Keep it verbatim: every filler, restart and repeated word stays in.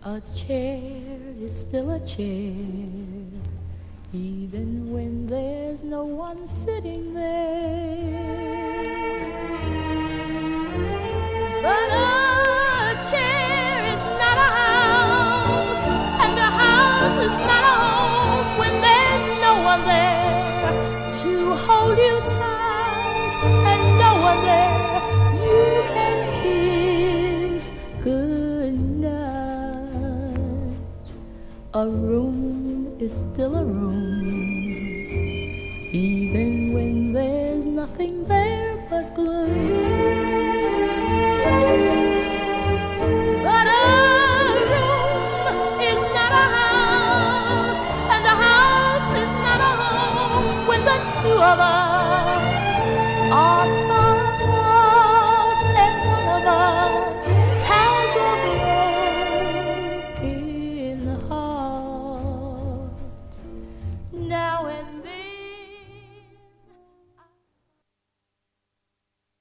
A chair is still a chair, even when there's no one sitting there. But a chair is not a house, and a house is not a home when there's no one there to hold you tight, and no one there you can kiss goodnight. A room is still a room, even when there's nothing there but gloom. But a room is not a house, and a house is not a home when the two of us are